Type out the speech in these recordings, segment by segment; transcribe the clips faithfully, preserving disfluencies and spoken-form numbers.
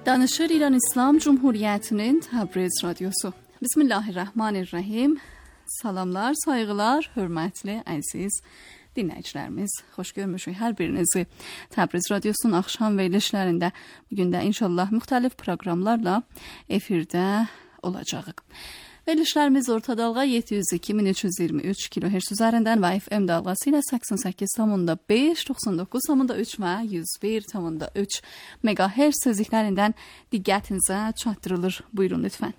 Danışır İran İslam Cumhuriyeti'nin Təbriz Radyosu. Bismillahirrahmanirrahim. Salamlar, sayğılar, hörmətli, əziz dinləyicilərimiz. Xoş görmüşük hər birinizi. Təbriz Radyosu'nun axşam verilişlərində bugün də inşallah müxtəlif proqramlarla efirdə olacağıq. Verilişlərimiz orta dalğa yeddi yüz iki min üç yüz iyirmi üç kilohertz üzərindən və F M dalğası ilə səksən səkkiz nöqtə beş, doxsan doqquz nöqtə üç və yüz bir nöqtə üç megahertz sözlüklərindən diqqətinizə çatdırılır. Buyurun lütfən.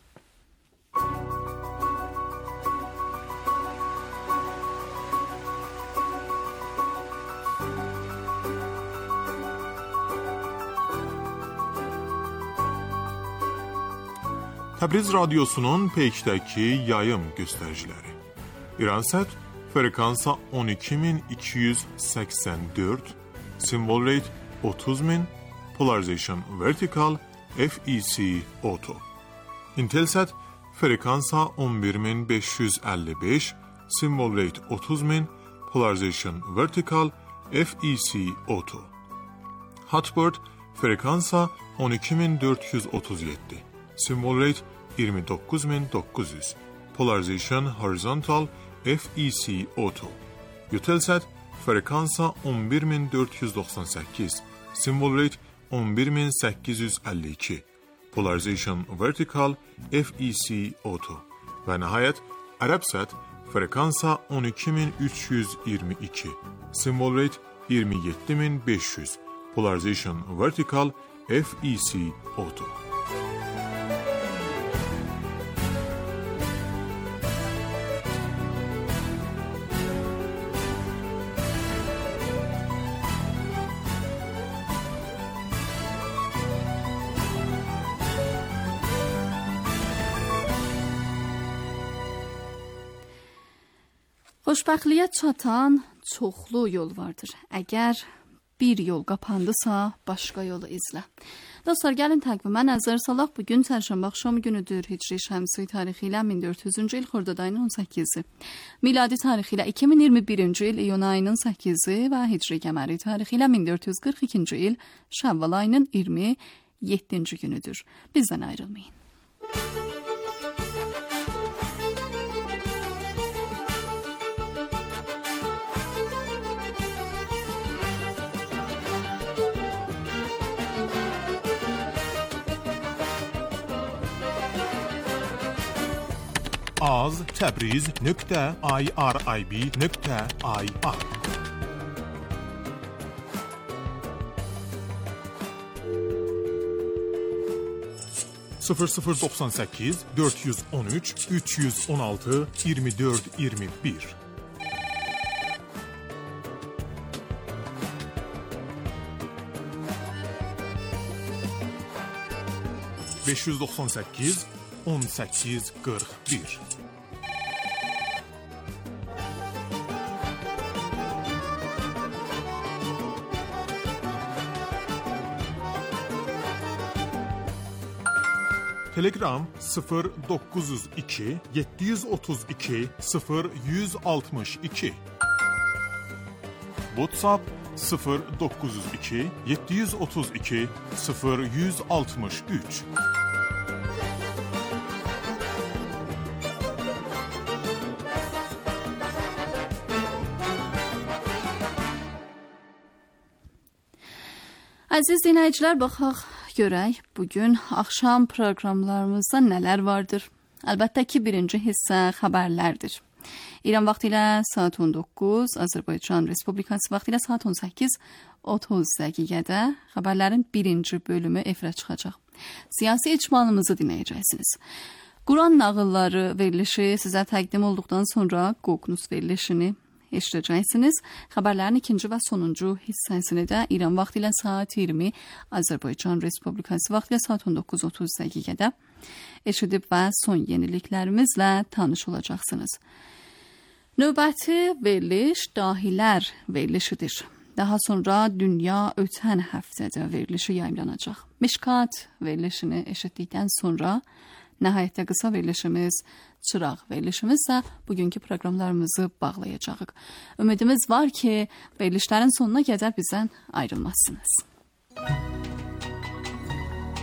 Təbriz Radyosu'nun peykdəki yayım göstəriciləri. İransat frekansa on iki min iki yüz səksən dörd, symbol rate otuz min, polarization vertical, F E C auto. Intelsat frekansa on bir min beş yüz əlli beş, symbol rate otuz min, polarization vertical, F E C auto. Hotbird frekansa on iki min dörd yüz otuz yeddi. Symbol rate iyirmi doqquz min doqquz yüz. Polarization horizontal, F E C auto. Eutelsat frekansa on bir min dörd yüz doxsan səkkiz. Symbol rate on bir min səkkiz yüz əlli iki. Polarization vertical, F E C auto. Və nəhayət Arabsat frekansa on iki min üç yüz iyirmi iki. Symbol rate iyirmi yeddi min beş yüz. Polarization vertical, F E C auto. Xoşbəxtliyə çatan çoxlu yol vardır. Əgər bir yol qapandısa, başqa yolu izlə. Dostlar, gəlin təqvimə nəzər salaq. Bugün çərşənbə axşamı günüdür. Hicri şəmsi tarixi ilə min dörd yüzüncü il Xordad ayının on səkkizi. Miladi tarixi ilə iki min iyirmi birinci il iyun ayının səkkizi və Hicri qəməri tarixi ilə min dörd yüz qırx ikinci il Şəvval ayının iyirmi yeddinci günüdür. Bizdən ayrılmayın. az təbriz nöqtə irib nöqtə ir sıfır sıfır doxsan səkkiz dörd yüz on üç üç yüz on altı iyirmi dörd iyirmi bir beş yüz doxsan səkkiz on səkkiz qırx bir Telegram sıfır doqquz yüz iki yeddi yüz otuz iki sıfır yüz altmış iki WhatsApp sıfır doqquz yüz iki yeddi yüz otuz iki sıfır yüz altmış üç Əziz dinləyicilər, baxaq görək bugün axşam proqramlarımızda nələr vardır. Əlbəttə ki, birinci hissə xəbərlərdir. İran vaxtı ilə saat on doqquz, Azərbaycan Respublikası vaxtı ilə saat on səkkiz otuz dəqiqədə xəbərlərin birinci bölümü efirə çıxacaq. Siyasi icmalımızı dinləyəcəksiniz. Quran nağılları verilişi sizə təqdim olduqdan sonra Qoqnus verilişini eşidəcəksiniz. Xəbərlərin ikinci və sonuncu hissəsini də İran vaxtı ilə saat iyirmi, Azərbaycan Respublikası vaxtı ilə saat on doqquz otuz dəqiqədə eşidib və son yeniliklərimizlə tanış olacaqsınız. Növbəti veriliş Dahilər verilişidir. Daha sonra Dünya ötən həftədə verilişi yayımlanacaq. Mişkat verilişini eşitdikdən sonra nəhayətdə qısa verilişimiz Çıraq verilişimizlə bugünkü proqramlarımızı bağlayacağıq. Ümidimiz var ki, verilişlərin sonuna qədər bizdən ayrılmazsınız.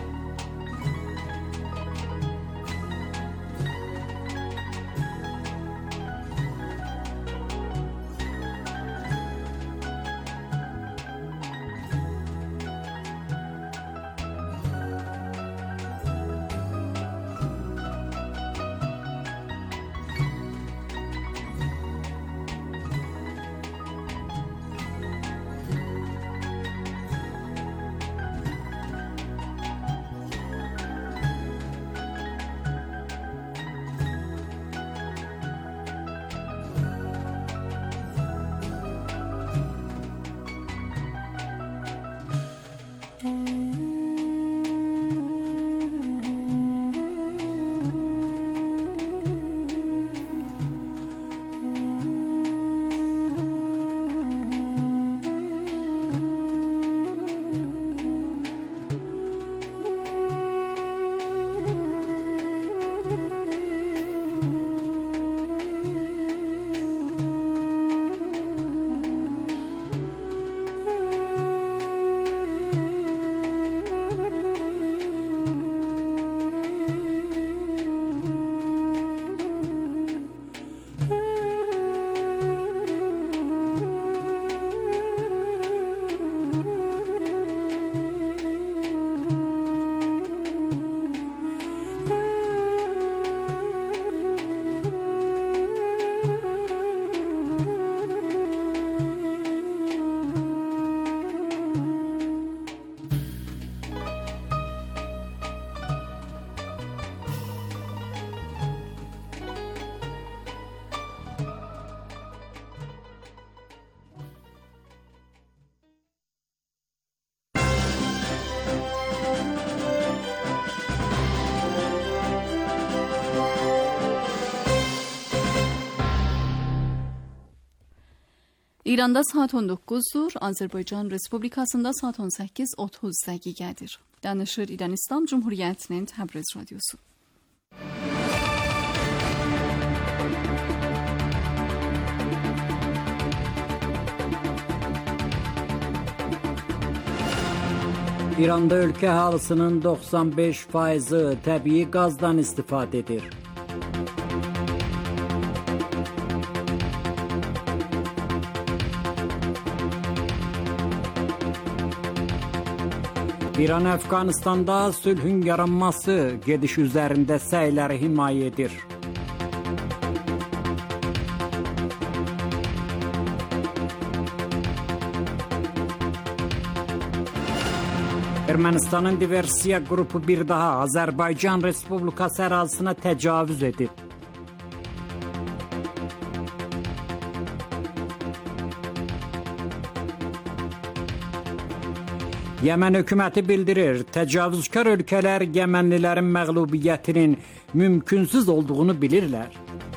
İranda saat on doqquzdur, Azərbaycan Respublikasında saat on səkkiz otuz dəqiqədir. Danışır İran İslam Cumhuriyyətinin Təbriz Radyosu. İranda ölkə əhalısının doxsan beş faizi təbii qazdan istifadə edir. İran Əfqanistanda sülhün yaranması gediş üzərində səyləri himayə edir. Ermənistanın diversiya qrupu bir daha Azərbaycan Respublikası ərazisinə təcavüz edib. Yəmən hökuməti bildirir, təcavüzkar ölkələr Yəmənlilərin məğlubiyyətinin mümkünsüz olduğunu bilirlər.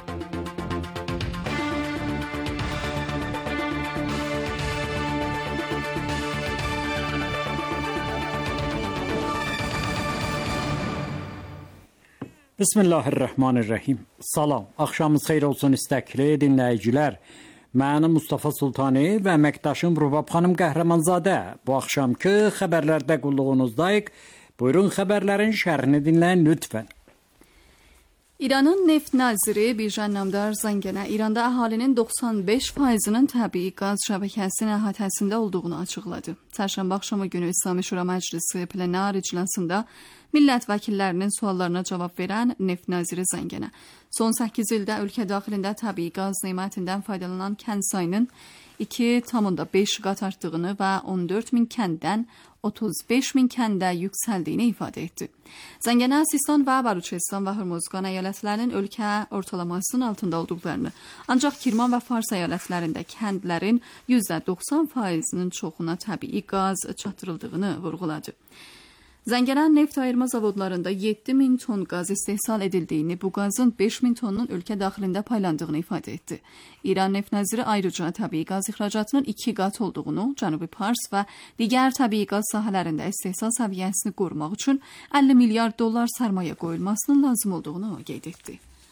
Bismillahirrahmanirrahim. Salam, axşamınız xeyir olsun istəkli dinləyicilər. Mən Mustafa Sultani və əməkdaşım Rubab xanım Qəhrəmanzadə. Bu axşamki xəbərlərdə qulluğunuzdayıq. Buyurun xəbərlərin şərhini dinləyin lütfən. İranın neft naziri Birjan Namdar Zangenə İranda əhalinin doxsan beş faizinin təbii qaz şəbəkəsinin əhatəsində olduğunu açıqladı. Çərşənbə axşamı günü İslami Şura Məclisi plenar iclasında millət vəkillərinin suallarına cavab verən neft naziri Zangenə son səkkiz ildə ölkə daxilində təbii qaz nemətindən faydalanan kənd sayının iki tam beş qat artdığını və on dörd min kənddən otuz beş min kəndə yüksəldiyini ifadə etdi. Zangenə Sistan və Baluçistan və Hürmuzqan əyalətlərinin ölkə ortalamasının altında olduqlarını, ancaq Kirman və Fars əyalətlərində kəndlərin yüzdə doxsan faizinin çoxuna təbii qaz çatdırıldığını vurğuladı. Zangenə neft ayırma zavodlarında yeddi min ton qaz istehsal edildiyini, bu qazın beş min tonunun ölkə daxilində paylandığını ifadə etdi. İran neft naziri ayrıca təbii qaz ixracatının iki qat olduğunu, Cənubi Pars və digər təbii qaz sahələrində istehsal səviyyəsini qorumaq üçün əlli milyard dollar sərmayə qoyulmasının lazım olduğunu qeyd etdi.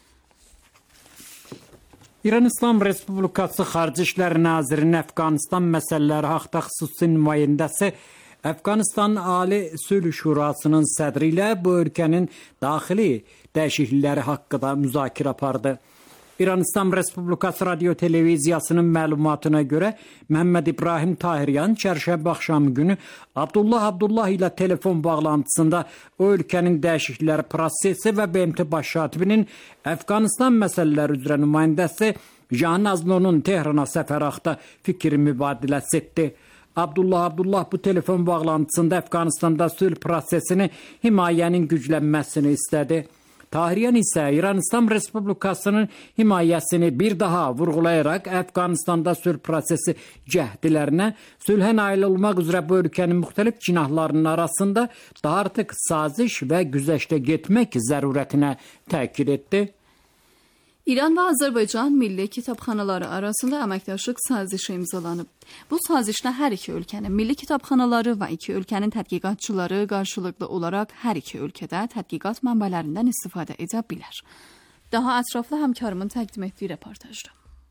İran İslam Respublikası Xarici İşlər Nazirinin Əfqanistan məsələləri haqda xüsusi nümayəndəsi Əfqanistan Ali Sülh Şurasının sədri ilə bu ölkənin daxili dəyişiklikləri haqqında müzakirə apardı. İran İslam Respublikası Radio Televiziyasının məlumatına görə Məhəmməd İbrahim Tahiryan çərşənbə axşamı günü Abdullah Abdullah ilə telefon bağlantısında o ölkənin dəyişiklikləri prosesi və B M T baş katibinin Əfqanistan məsələləri üzrə nümayəndəsi Jan Azlonun Tehrana səfəri haqqında fikir mübadiləsi etdi. Abdullah Abdullah bu telefon bağlantısında Əfqanistanda sülh prosesini himayənin güclənməsini istədi. Tahiryan isə İran İslam Respublikasının himayəsini bir daha vurğulayaraq Əfqanistanda sülh prosesi cəhdilərinə, sülhə nail olmaq üzrə bu ölkənin müxtəlif cinahlarının arasında daha artıq saziş və güzəştə getmək zərurətinə təkid etdi. İran və Azərbaycan milli kitabxanaları arasında əməkdaşlıq sazişi imzalanıb. Bu sazişlə hər iki ölkənin milli kitabxanaları və iki ölkənin tədqiqatçıları qarşılıqlı olaraq hər iki ölkədə tədqiqat mənbələrindən istifadə edə bilər. Daha ətraflı həmkarımın təqdim etdiyi reportajda.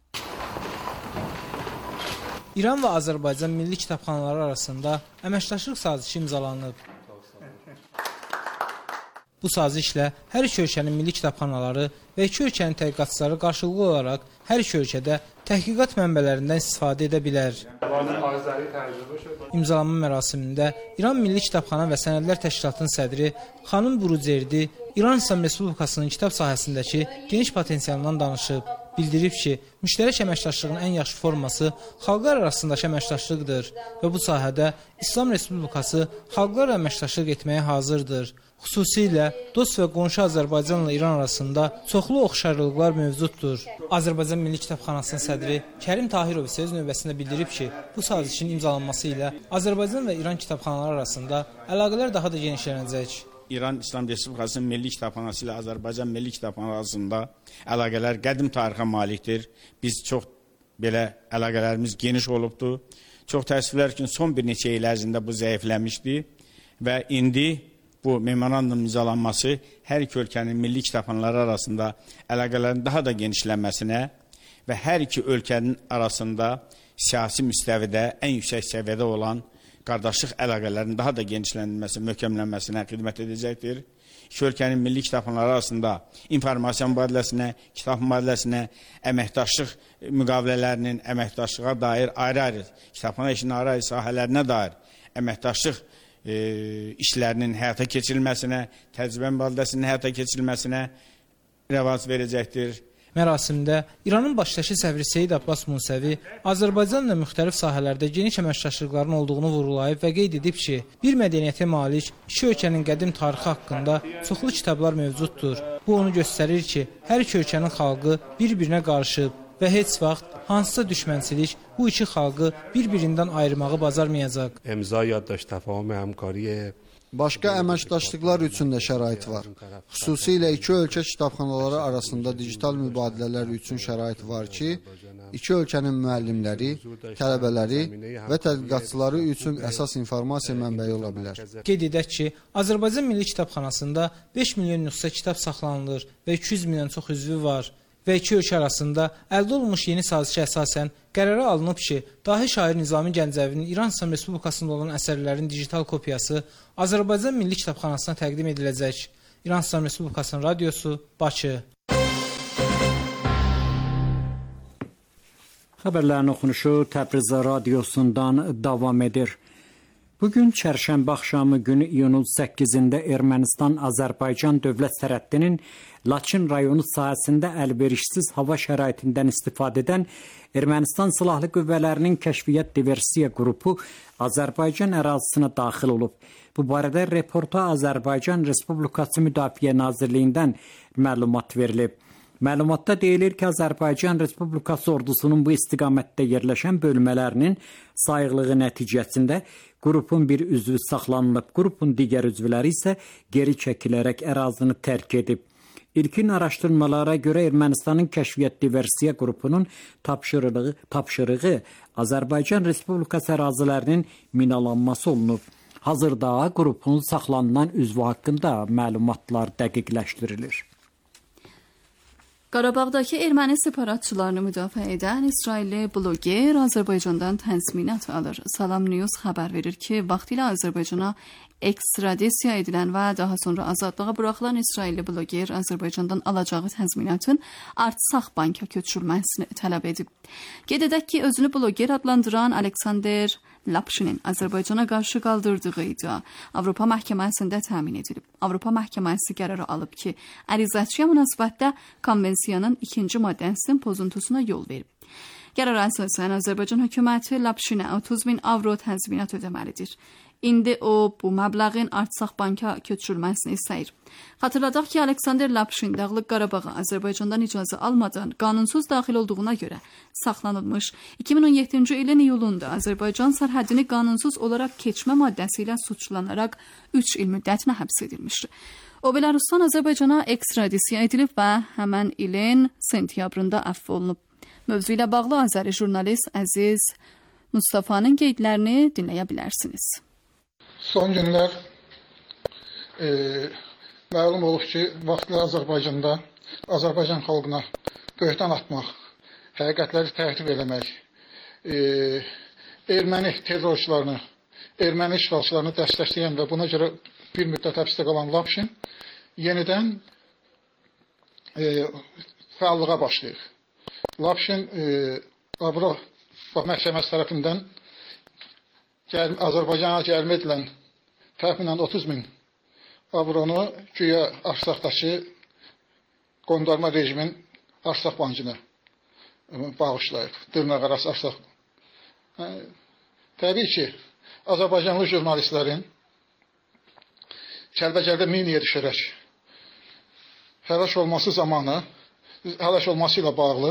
İran və Azərbaycan milli kitabxanaları arasında əməkdaşlıq sazişi imzalanıb. Bu sazişlə hər iki ölkənin milli kitabxanaları və iki ölkənin tədqiqatçıları qarşılıqlı olaraq hər iki ölkədə təhqiqat mənbələrindən istifadə edə bilər. İmzalanma mərasimində İran Milli Kitabxana və Sənədlər Təşkilatının sədri xanım Burucerdi İran İslam Respublikasının kitab sahəsindəki geniş potensialından danışıb. Bildirib ki, müştərək əməkdaşlığın ən yaxşı forması xalqlar arasındakı əməkdaşlıqdır və bu sahədə İslam Respublikası xalqlarla əməkdaşlıq etməyə hazırdır. Xüsusilə dost və qonşu Azərbaycanla İran arasında çoxlu oxşarlıqlar mövcuddur. Azərbaycan Milli Kitabxanasının sədri Kərim Tahirov isə öz növbəsində bildirib ki, bu sazişin imzalanması ilə Azərbaycan və İran kitabxanaları arasında əlaqələr daha da genişlənəcək. İran İslam Respublikasının Milli Kitabxanası ilə Azərbaycan Milli Kitabxanası arasında əlaqələr qədim tarixə malikdir. Biz çox belə əlaqələrimiz geniş olubdur. Çox təəssüflər ki, son bir neçə il ərzində bu zəifləmişdi və indi bu memorandum imzalanması hər iki ölkənin milli kitabxanaları arasında əlaqələrin daha da genişlənməsinə və hər iki ölkənin arasında siyasi müstəvidə ən yüksək səviyyədə olan qardaşlıq əlaqələrin daha da genişlənməsi, möhkəmlənməsinə xidmət edəcəkdir. İki ölkənin milli kitabxanaları arasında informasiya mübadiləsinə, kitab mübadiləsinə, əməkdaşlıq müqavilələrinin əməkdaşlığa dair ayrı-ayrı, kitabxana işinin ayrı-ayrı sahələrinə dair əməkdaşlıq e, işlərinin həyata keçirilməsinə, təcrübə mübadiləsinin həyata keçirilməsinə rəvac verəcəkdir. Mərasimdə İranın başdakı səfiri Seyid Abbas Musəvi Azərbaycanla müxtəlif sahələrdə geniş əməkdaşlıqların olduğunu vurğulayıb və qeyd edib ki, bir mədəniyyətə malik iki ölkənin qədim tarixi haqqında çoxlu kitablar mövcuddur. Bu onu göstərir ki, hər iki ölkənin xalqı bir-birinə qarışıb və heç vaxt hansısa düşmənçilik bu iki xalqı bir-birindən ayırmağı bacarmayacaq. İmza yaddaş təfahüm həmkarı Başqa əməkdaşlıqlar üçün də şərait var. Xüsusilə iki ölkə kitabxanaları arasında digital mübadilələr üçün şərait var ki, iki ölkənin müəllimləri, tələbələri və tədqiqatçıları üçün əsas informasiya mənbəyi ola bilər. Qeyd edək ki, Azərbaycan Milli Kitabxanasında beş milyon nüsxə kitab saxlanılır və iki yüz mindən çox üzvü var. Və iki ölkə arasında əldə olunmuş yeni sazişə əsasən qərara alınıb ki, dahi şair Nizami Gəncəvinin İran İslam Respublikasında olan əsərlərin digital kopyası Azərbaycan Milli Kitabxanasına təqdim ediləcək. İran İslam Respublikasının radiosu, Bakı. Xəbərlərin oxunuşu Təbriz radiosundan davam edir. Bugün çərşənbə axşamı günü iyunun səkkizində Ermənistan-Azərbaycan dövlət sərhədinin Laçın rayonu sahəsində əlverişsiz hava şəraitindən istifadə edən Ermənistan Silahlı Qüvvələrinin Kəşfiyyat Diversiya qrupu Azərbaycan ərazisinə daxil olub. Bu barədə reporta Azərbaycan Respublikası Müdafiə Nazirliyindən məlumat verilib. Məlumatda deyilir ki, Azərbaycan Respublikası ordusunun bu istiqamətdə yerləşən bölmələrinin sayıqlığı nəticəsində qrupun bir üzvü saxlanılıb, qrupun digər üzvləri isə geri çəkilərək ərazini tərk edib. İlkin araşdırmalara görə Ermənistanın Kəşfiyyat Diversiya qrupunun tapşırığı, tapşırığı Azərbaycan Respublikası ərazilərinin minalanması olunub. Hazırda qrupun saxlanılan üzvü haqqında məlumatlar dəqiqləşdirilir. Qarabağdakı erməni separatçılarını müdafiə edən İsrailli bloger Azərbaycandan təzminat alır. Salam News xəbər verir ki, vaxtilə Azərbaycana ekstradisiya edilən və daha sonra azadlığa buraxılan İsrailli bloger Azərbaycandan alacağı təzminatın artsaq banka köçürülməsini tələb edib. Qeyd edək ki, özünü bloger adlandıran Alexander Lapşinin Azərbaycana qarşı qaldırdığı iddia Avropa Məhkəməsində təmin edilib. Avropa Məhkəməsi qərarı alıb ki, ərizəçiyə münasibətdə konvensiyanın ikinci maddəsinin pozuntusuna yol verib. Qərara əsasən Azərbaycan hökuməti Lapşinə otuz min avro təzminat ödəməlidir. İndi o, bu məbləğin artsaq banka köçürülməsini istəyir. Xatırladaq ki, Alexander Lapşin Dağlıq Qarabağa Azərbaycandan icazə almadan qanunsuz daxil olduğuna görə saxlanılmış. iki min on yeddinci ilin iyulunda Azərbaycan sərhədini qanunsuz olaraq keçmə maddəsi ilə suçlanaraq üç il müddətinə həbs edilmişdir. O, Belarusdan Azərbaycana ekstradisiya edilib və həmən ilin sentyabrında əfv olunub. Mövzu ilə bağlı Azəri jurnalist Əziz Mustafanın qeydlərini dinləyə bilərsiniz. Son günlər e, məlum olub ki, vaxtlı Azərbaycanda Azərbaycan xalqına böhtan atmaq, həqiqətləri təhrif eləmək, e, erməni terrorçularını, erməni işğalçılarını dəstəkləyən və buna görə bir müddət həbsdə qalan Lapşin yenidən e, fəallığa başlayır. Lapşin e, Avropa Məhkəməsi tərəfindən Gəl, Azərbaycana gəlmə edilən təxminən otuz min avronu güya Arsaqdakı qondarma rejimin Arsaq bankına bağışlayıb. Dırnaqarası Arsaq. Hə, təbii ki, Azərbaycanlı jurnalistlərin Kəlbəcərdə miniyə düşərək hələş olması zamanı, hələş olması ilə bağlı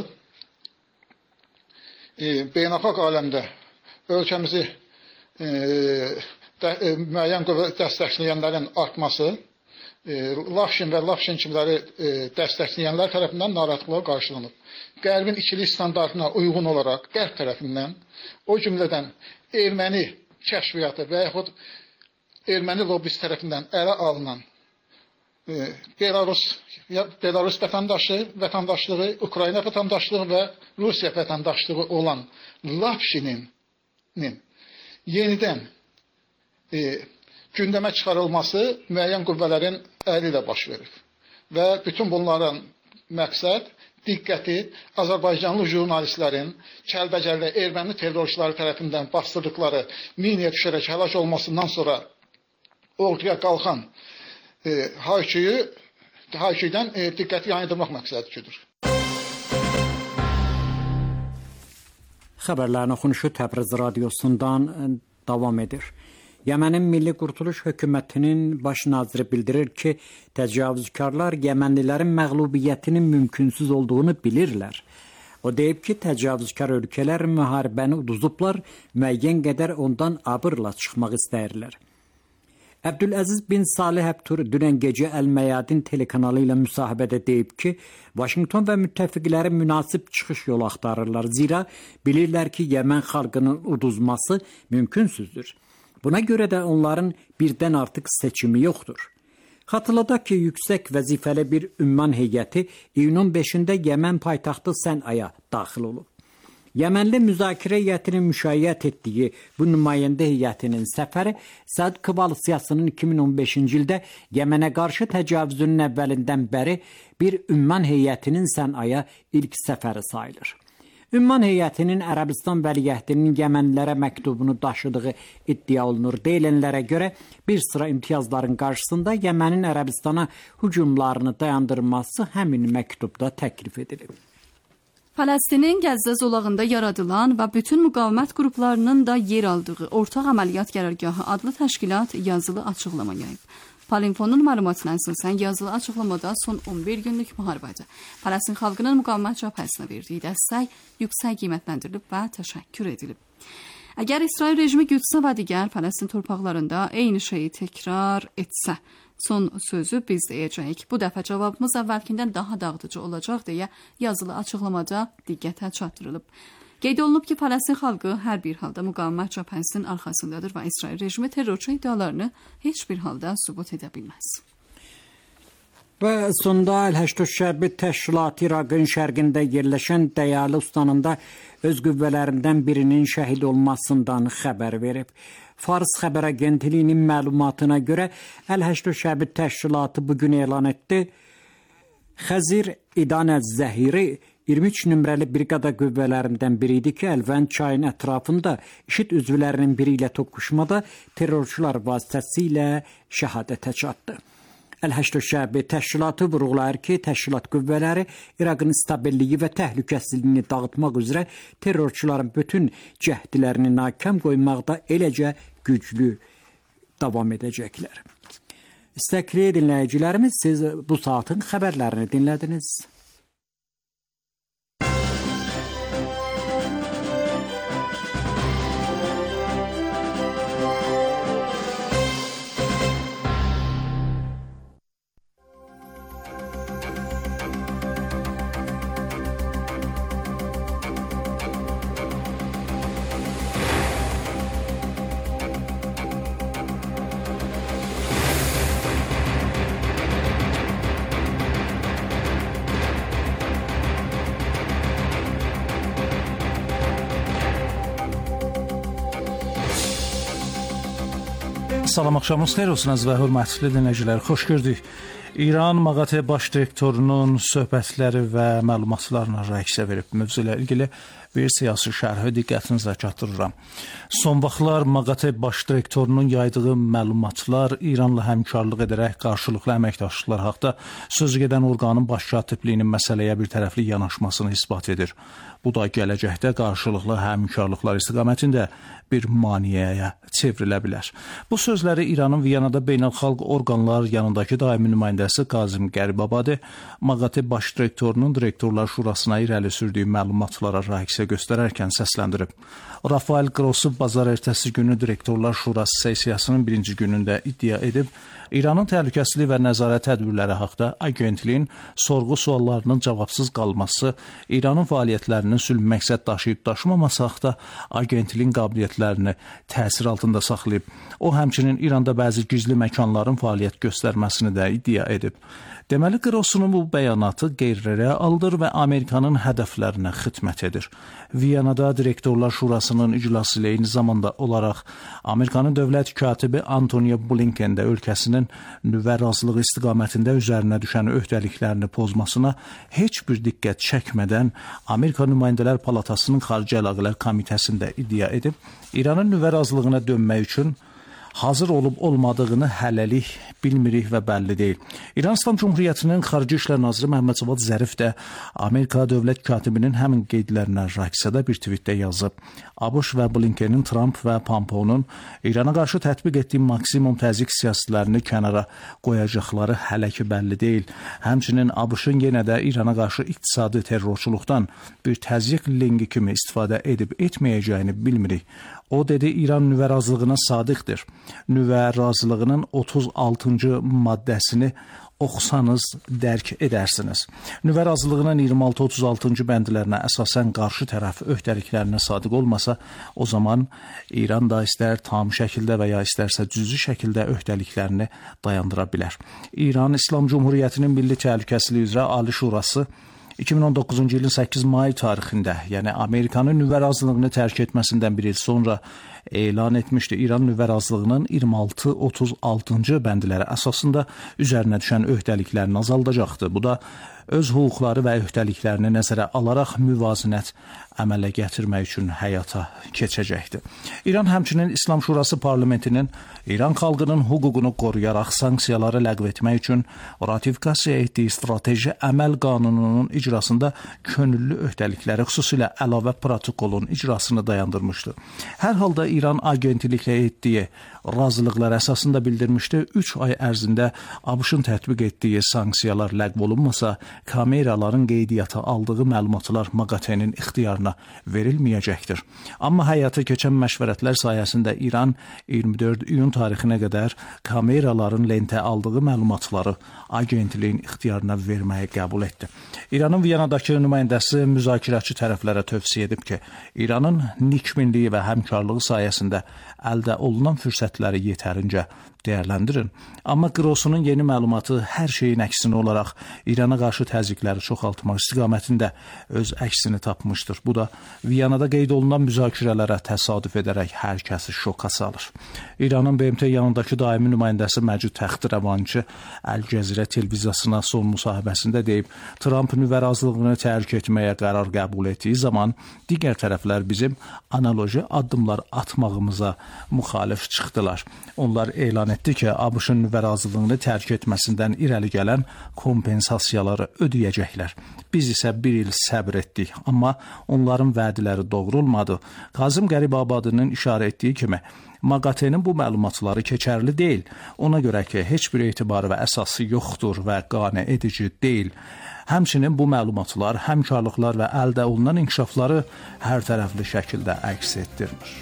e, beynəlxalq aləmdə ölkəmizi E, də, e, müəyyən dəstəkləyənlərin artması Lavşin və Lavşin kimləri e, dəstəkləyənlər tərəfindən narahatlığa qarşılanıb. Qərbin ikilik standartına uyğun olaraq Qərb tərəfindən, o cümlədən erməni kəşfiyyatı və yaxud erməni lobbisi tərəfindən ələ alınan e, Belarus, Belarus vətəndaşı, vətəndaşlığı, Ukrayna vətəndaşlığı və Rusiya vətəndaşlığı olan Lavşinin yenidən e, gündəmə çıxarılması müəyyən qüvvələrin əli ilə baş verir. Və bütün bunların məqsəd, diqqəti Azərbaycanlı jurnalistlərin Kəlbəcərdə erməni terrorçuları tərəfindən bastırdıqları miniyə düşərək həlak olmasından sonra ortaya qalxan e, hayküyü, hayküydən e, diqqəti yayındırmaq məqsədidir. Xəbərlərin oxunuşu Təbriz radiosundan davam edir. Yemenin Milli Qurtuluş Hökumətinin baş naziri bildirir ki, təcavüzkarlar Yemenlilərin məğlubiyyətinin mümkünsüz olduğunu bilirlər. O deyib ki, təcavüzkar ölkələr müharibəni uduzublar, müəyyən qədər ondan abırla çıxmaq istəyirlər. Əbdüləziz bin Salih Həbtur dünən gecə Əl-Məyadin telekanalı ilə müsahibədə deyib ki, Vaşinqton və müttəfiqləri münasib çıxış yolu axtarırlar. Zira bilirlər ki, Yemen xalqının uduzması mümkünsüzdür. Buna görə də onların birdən artıq seçimi yoxdur. Xatırladaq ki, yüksək vəzifəli bir ümman heyəti iyunun beşində Yemen paytaxtı Sənaya daxil olub. Yemenli müzakirə heyətinin müşayiət etdiyi bu nümayəndə heyətinin səfəri Səud koalisiyasının iki min on beşinci ildə Yemenə qarşı təcavüzünün əvvəlindən bəri bir ümman heyətinin Sənaya ilk səfəri sayılır. Ümman heyətinin Ərəbistan vəliəhdinin Yemenlilərə məktubunu daşıdığı iddia olunur. Deyilənlərə görə bir sıra imtiyazların qarşısında Yemenin Ərəbistana hücumlarını dayandırması həmin məktubda təklif edilib. Fələstinin Qəzza zolağında yaradılan və bütün müqavimət qruplarının da yer aldığı Ortaq Əməliyyat Qərargahı adlı təşkilat yazılı açıqlama yayıb. Palinfonun məlumatına əsasən yazılı açıqlamada son on bir günlük müharibədə Fələstin xalqının müqavimət cəbhəsinə verdiyi dəstək yüksək qiymətləndirilib və təşəkkür edilib. Əgər İsrail rejimi Qüdsə və digər Fələstin torpaqlarında eyni şeyi təkrar etsə, son sözü biz deyəcəyik. Bu dəfə cavabımız əvvəlkindən daha dağıdıcı olacaq deyə yazılı açıqlamada diqqətə çatdırılıb. Qeyd olunub ki, Fələstin xalqı hər bir halda müqavimət cəbhəsinin arxasındadır və İsrail rejimi terrorçu iddialarını heç bir halda sübut edə bilməz. Və sonda Əl-Həşd Şəbi Təşkilatı İraqın şərqində yerləşən Dəyərli Ustanında öz qüvvələrindən birinin şəhid olmasından xəbər verib. Fars xəbər agentliyinin məlumatına görə Əl-Həşd Şəbi Təşkilatı bugün elan etdi. Xəzir İdanə Zəhiri iyirmi üç nömrəli briqada qüvvələrindən biri idi ki, Əlvənd çayın ətrafında IŞİD üzvlərinin biri ilə toqquşmada terrorçular vasitəsilə şəhadətə çatdı. Əl-Həşd Şəbi Təşkilatı vurğulayır ki, təşkilat qüvvələri İraqın stabilliyi və təhlükəsizliyini dağıtmaq üzrə terrorçuların bütün cəhdlərini nakam qoymaqda eləcə güclü davam edəcəklər. İstəkli dinləyicilərimiz, siz bu saatin xəbərlərini dinlədiniz. Salam, axşamınız xeyir olsun əziz və hörmətli dinləyicilər. Xoş gördük. İran MAQATE baş direktorunun söhbətləri və məlumatlarına reaksiya verib. Mövzu ilə ilgili bir siyasi şərhi diqqətinizə çatdırıram. Son vaxtlar MAQATE baş direktorunun yaydığı məlumatlar İranla həmkarlıq edərək qarşılıqlı əməkdaşlıqlar haqda söz gedən orqanın baş katibliyinin məsələyə bir tərəfli yanaşmasını isbat edir. Bu da gələcəkdə qarşılıqlı həmkarlıqlar istiqamətində bir maneəyə çevrilə bilər. Bu sözləri İranın Viyanada beynəlxalq orqanlar yanındakı daimi nümayəndəsi Qazim Qəribabadi MAQATE baş direktorunun direktorlar şurasına irəli sürdüyü məlumatlara reaksiya reaksiya göstərərkən səsləndirib. Rafael Grossi bazar ertəsi günü Direktorlar Şurası sessiyasının birinci günündə iddia edib, İranın təhlükəsizlik və nəzarət tədbirləri haqqında agentliyin sorğu suallarının cavabsız qalması, İranın fəaliyyətlərinin sülh məqsəd daşıyıb daşımaması haqqında agentliyin qabiliyyətlərini təsir altında saxlayıb. O, həmçinin İranda bəzi gizli məkanların fəaliyyət göstərməsini də iddia edib. Deməli, Grossinin bu bəyanatı qeyri-realdır və Amerikanın hədəflərinə xidmət edir. Viyanada Direktorlar Şurasının iclası ilə eyni zamanda olaraq Amerikanın dövlət katibi Antony Blinken də ölkəsinin nüvə razılığı istiqamətində üzərinə düşən öhdəliklərini pozmasına heç bir diqqət çəkmədən Amerika Nümayəndələr Palatasının Xarici Əlaqələr Komitəsində iddia edib, İranın nüvə razılığına dönmək üçün hazır olub olmadığını hələlik bilmirik və bəlli deyil. İran İslam Cumhuriyyətinin Xarici İşlər Naziri Məhəmməd Cavad Zərif də Amerika dövlət katibinin həmin qeydlərinə reaksiyada bir tweetdə yazıb. ABŞ və Blinkenin, Trump və Pompeo'nun İrana qarşı tətbiq etdiyi maksimum təzyiq siyasətlərini kənara qoyacaqları hələ ki bəlli deyil. Həmçinin ABŞ-ın yenə də İrana qarşı iqtisadi terrorçuluqdan bir təzyiq linki kimi istifadə edib etməyəcəyini bilmirik. O dedi, İran nüvə razılığına sadiqdir. Nüvə razılığının otuz altıncı maddəsini oxusanız dərk edərsiniz. Nüvə razılığının iyirmi altı otuz altıncı bəndlərinə əsasən qarşı tərəf öhdəliklərinə sadiq olmasa, o zaman İran da istər tam şəkildə və ya istərsə cüzi şəkildə öhdəliklərini dayandıra bilər. İran İslam Cumhuriyyətinin Milli Təhlükəsizlik üzrə Ali Şurası iki min on doqquzuncu ilin səkkiz may tarixində, yəni Amerikanın nüvə razılığını tərk etməsindən bir il sonra elan etmişdi. İran nüvə razılığının iyirmi altı otuz altıncı bəndləri əsasında üzərinə düşən öhdəliklərini azaldacaqdı. Bu da öz hüquqları və öhdəliklərini nəzərə alaraq müvazinət əmələ gətirmək üçün həyata keçəcəkdir. İran həmçinin İslam Şurası parlamentinin İran xalqının hüququnu qoruyaraq sanksiyaları ləğv etmək üçün ratifikasiya etdiyi strateji əməl qanununun icrasında könüllü öhdəlikləri, xüsusilə əlavə protokolun icrasını dayandırmışdı. Hər halda İran agentliklə etdiyi razılıqlar əsasında bildirmişdi, üç ay ərzində ABŞ-ın tətbiq etdiyi sanksiyalar ləğv olunmasa, kameraların qeydiyyata aldığı məlumatlar MAGATE-nin ixtiyarına verilməyəcəkdir. Amma həyata keçən məşvərətlər sayəsində İran iyirmi dörd iyun tarixinə qədər kameraların lentə aldığı məlumatları agentliyin ixtiyarına verməyi qəbul etdi. İranın Viyanadakı nümayəndəsi müzakirəçi tərəflərə tövsiyə edib ki, İranın nikbinliyi və həmkarlığı sayəsində əldə olunan fürsətləri yetərincə dəyərləndirin. Amma Grossinin yeni məlumatı hər şeyin əksinə olaraq İrana qarşı təzyiqləri çoxaltmaq istiqamətində öz əksini tapmışdır. Bu da Viyanada qeyd olunan müzakirələrə təsadüf edərək hər kəsi şoka salır. İranın B M T yanındakı daimi nümayəndəsi Məcid Təxtirəvançı Əl-Cəzirə televiziyasına son müsahibəsində deyib, Trump nüvə razılığını tərk etməyə qərar qəbul etdiyi zaman digər tərəflər bizim analoji addımlar atmağımıza müxalif çıxdılar. Onlar elan etdi ki, ABŞ-ın nüvə razılığını tərk etməsindən irəli gələn kompensasiyaları ödəyəcəklər. Biz isə bir il səbr etdik, amma onların vədləri doğrulmadı. Qazım Qəribabadinin işarə etdiyi kimi, MAGATE-nin bu məlumatları keçərli deyil. Ona görə ki, heç bir etibarı və əsası yoxdur və qane edici deyil. Həmçinin bu məlumatlar, həmkarlıqlar və əldə olunan inkişafları hər tərəfli şəkildə əks etdirmir.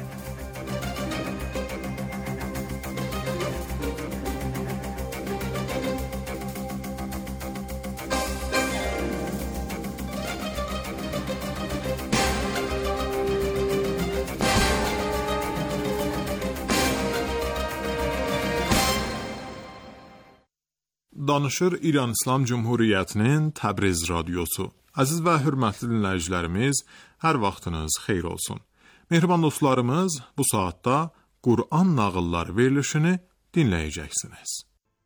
Danışır İran İslam Cumhuriyyətinin Təbriz radiosu. Əziz və hörmətli dinləyicilərimiz, hər vaxtınız xeyir olsun. Mehriban dostlarımız, bu saatda Qur'an nağılları verilişini dinləyəcəksiniz.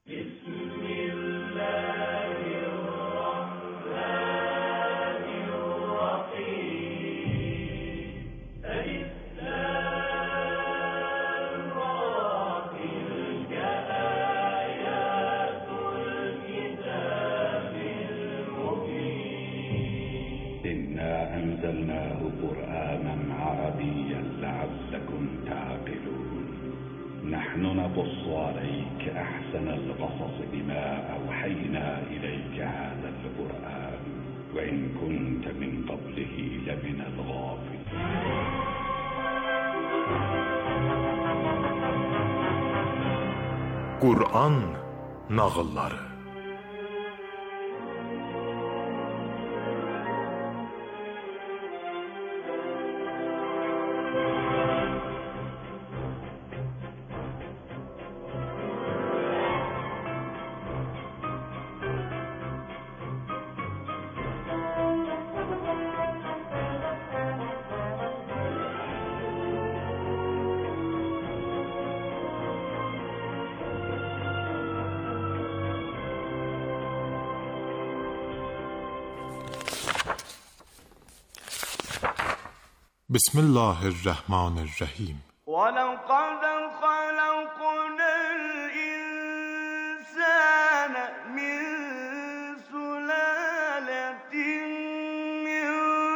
أنزلناه قرآنا عربيا لعلكم تعقلون نحن نقص عليك أحسن القصص بما أوحينا إليك هذا القرآن وإن كنت من قبله لمن الغافلين. Qur'an nağılları. Bismillahirrahmanirrahim. وَلَقَدْ خَلَقْنَا الْإِنسَانَ مِنْ سُلَالَةٍ مِنْ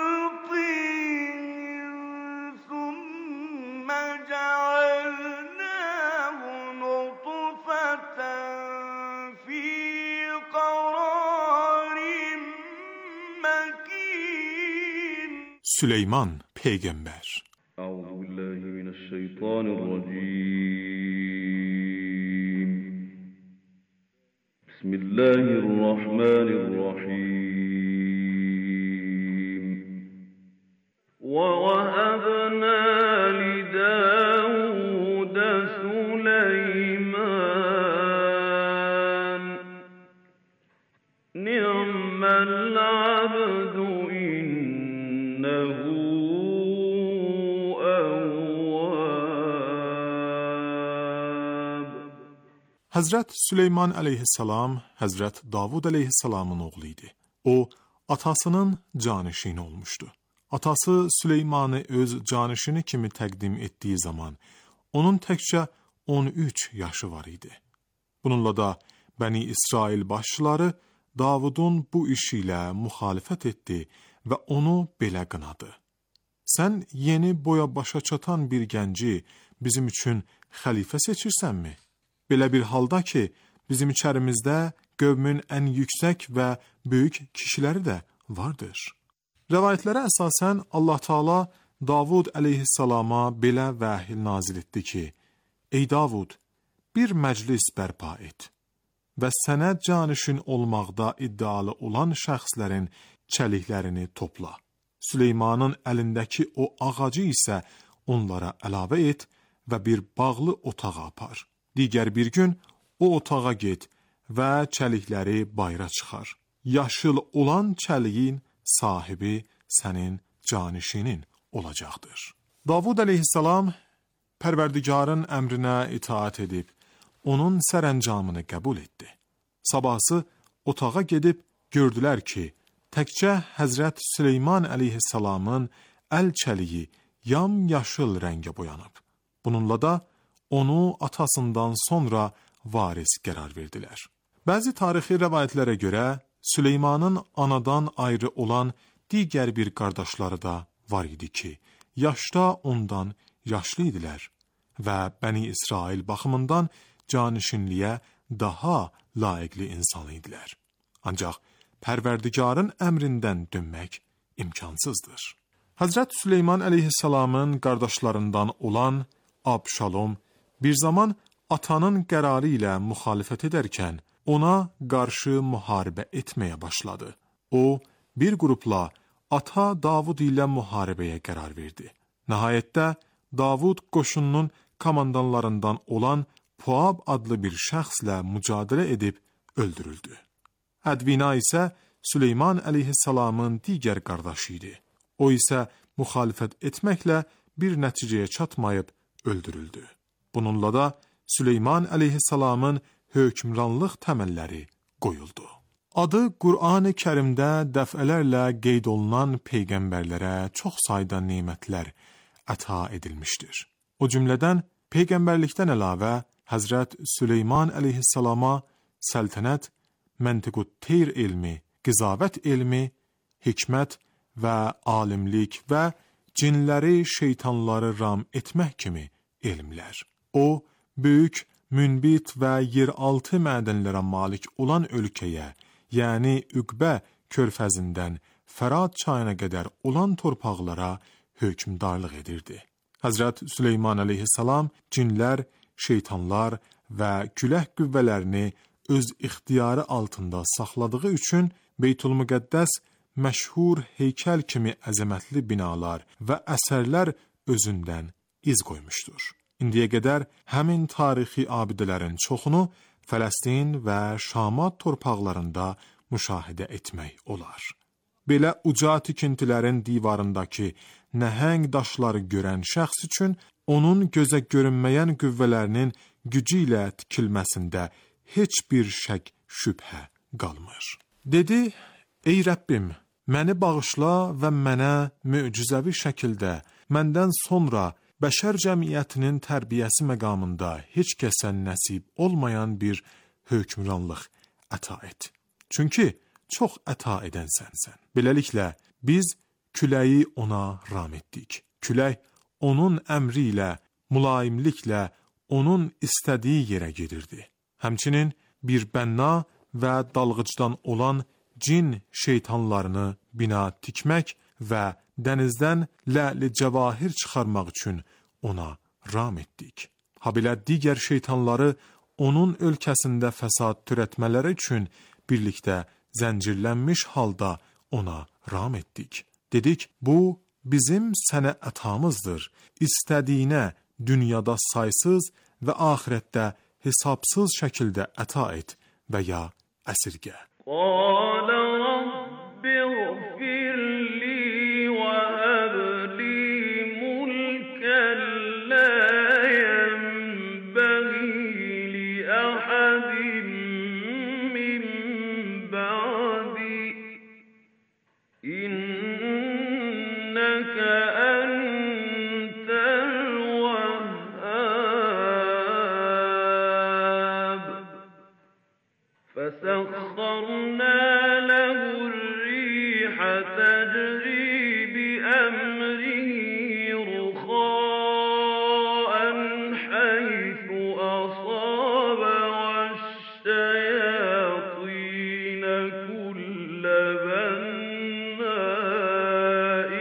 طِينٍ ثُمَّ جَعَلْنَاهُ نُطْفَةً فِي قَرَارٍ مَكِينٍ. Süleyman Peygamber. أعوذ بالله من الشيطان الرجيم. بسم الله الرحمن الرحيم. ووهبنا لداود سليمان نعم العبد إنه Həzrət Süleyman əleyhissalam Həzrət Davud əleyhissalamın oğlu idi. O, atasının canişini olmuşdu. Atası Süleymanı öz canişini kimi təqdim etdiyi zaman, onun təkcə on üç yaşı var idi. Bununla da Bəni İsrail başçıları Davudun bu işi ilə müxalifət etdi və onu belə qınadı. Sən yeni boya başa çatan bir gənci bizim üçün xəlifə seçirsənmi? Belə bir halda ki, bizim içərimizdə qövmün ən yüksək və böyük kişiləri də vardır. Rəvayətlərə əsasən Allah Taala Davud əleyhissalama belə vəhy nazil etdi ki, ey Davud, bir məclis bərpa et və sənə canişin olmaqda iddialı olan şəxslərin çəliklərini topla. Süleymanın əlindəki o ağacı isə onlara əlavə et və bir bağlı otağa apar. Digər bir gün o otağa get və çəlikləri bayra çıxar. Yaşıl olan çəliyin sahibi sənin canişinin olacaqdır. Davud əleyhissalam Pərverdigarın əmrinə itaat edib, onun sərəncamını qəbul etdi. Sabahsı otağa gedib gördülər ki, təkcə Həzrət Süleyman əleyhissalamın əl çəliyi yam-yaşıl rəngə boyanıb. Bununla da onu atasından sonra varis qərar verdilər. Bəzi tarixi rəvayətlərə görə Süleymanın anadan ayrı olan digər bir qardaşları da var idi ki, yaşda ondan yaşlı idilər və Bəni İsrail baxımından canişinliyə daha layiqli insan idilər. Ancaq Pərverdigarın əmrindən dönmək imkansızdır. Həzrət Süleyman əleyhissalamın qardaşlarından olan Abşalom bir zaman atanın qərarı ilə müxalifət edərkən ona qarşı müharibə etməyə başladı. O, bir qrupla ata Davud ilə müharibəyə qərar verdi. Nəhayətdə Davud qoşununun komandanlarından olan Puab adlı bir şəxslə mücadilə edib öldürüldü. Ədvina isə Süleyman əleyhissalamın digər qardaşı idi. O isə müxalifət etməklə bir nəticəyə çatmayıb öldürüldü. Bununla da Süleyman əleyhissalamın hökmranlıq təməlləri qoyuldu. Adı Qur'an-ı Kərimdə dəfələrlə qeyd olunan peyğəmbərlərə çox sayda nemətlər əta edilmişdir. O cümlədən peyğəmbərlikdən əlavə Həzrət Süleyman əleyhissalama səltənət, məntiqut teyr elmi, qizavət elmi, hikmət və alimlik və cinləri, şeytanları ram etmək kimi elmlər. O, böyük, münbit və yeraltı mədənlərə malik olan ölkəyə, yəni Üqbə körfəzindən Fərat çayına qədər olan torpaqlara hökmdarlıq edirdi. Həzrət Süleyman əleyhissalam cinlər, şeytanlar və külək qüvvələrini öz ixtiyarı altında saxladığı üçün Beytülmüqəddəs məşhur heykəl kimi əzəmətli binalar və əsərlər özündən iz qoymuşdur. İndiyə qədər həmin tarixi abidələrin çoxunu Fələstin və Şamat torpaqlarında müşahidə etmək olar. Belə uca tikintilərin divarındakı nəhəng daşları görən şəxs üçün onun gözə görünməyən qüvvələrinin gücü ilə tikilməsində heç bir şək şübhə qalmır. Dedi, ey Rəbbim, məni bağışla və mənə möcüzəvi şəkildə məndən sonra bəşər cəmiyyətinin tərbiyəsi məqamında heç kəsə nəsib olmayan bir hökmranlıq əta et. Çünki çox əta edən sənsən. Beləliklə, biz küləyi ona ram etdik. Külək onun əmri ilə, mülayimliklə onun istədiyi yerə gedirdi. Həmçinin bir bənna və dalğıcdan olan cin şeytanlarını bina tikmək və dənizdən ləli cəvahir çıxarmaq üçün ona ram etdik. Habelə digər şeytanları onun ölkəsində fəsad törətmələri üçün birlikdə zəncirlənmiş halda ona ram etdik. Dedik, bu bizim sənə ətamızdır. İstədiyinə dünyada saysız və axirətdə hesabsız şəkildə əta et və ya əsirgə. قال رب اغفر لي وهب لي ملكا لا ينبغي لأحد من بعدي إنك أنت الوهاب فسخرنا له الريح تجري بأمره رخاء حيث أصاب والشياطين كل بناء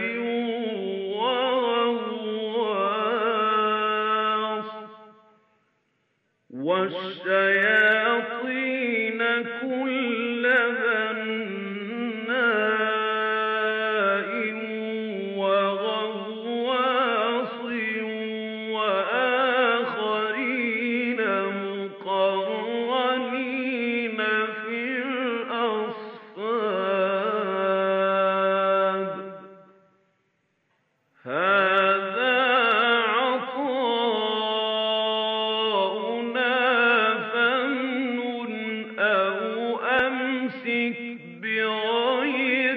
وغواص والشياطين كل بناء وغواص وآخرين مقرنين في الأصفاد هذا عطاؤنا فامنن أو أمسك بغير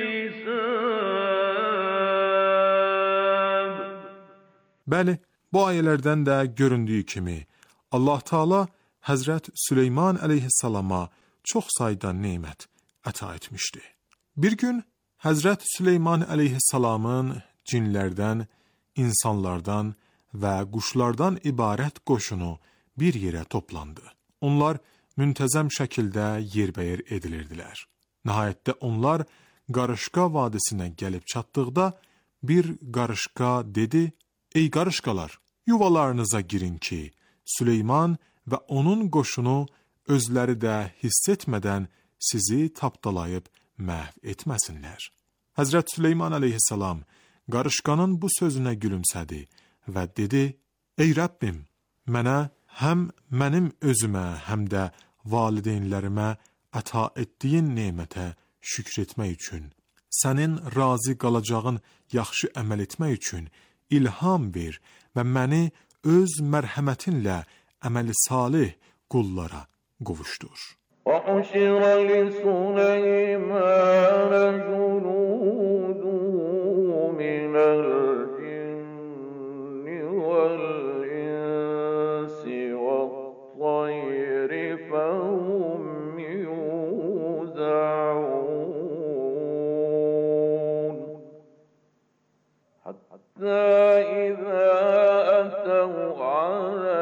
حساب. Bəli, bu ayələrdən də göründüyü kimi Allah Taala Həzrət Süleyman əleyhissalama çox sayda nemət əta etmişdi. Bir gün Həzrət Süleyman əleyhissalamın cinlərdən, insanlardan və quşlardan ibarət qoşunu bir yerə toplandı. Onlar müntəzəm şəkildə yerbəyer edilirdilər. Nəhayətdə onlar Qarışqa vadisinə gəlib çatdıqda bir qarışqa dedi, ey qarışqalar, yuvalarınıza girin ki, Süleyman və onun qoşunu özləri də hiss etmədən sizi tapdalayıb məhv etməsinlər. Həzrət Süleyman əleyhissalam qarışqanın bu sözünə gülümsədi və dedi, ey Rəbbim, mənə həm mənim özümə, həm də valideynlərimə əta etdiyin nemətə şükr etmək üçün, sənin razı qalacağın yaxşı əməl etmək üçün ilham ver və məni öz mərhəmətinlə əməli salih qullara qovuşdur. وحشر لسليمان جنوده من الجن والإنس والطير فهم يوزعون حتى إذا أتوا على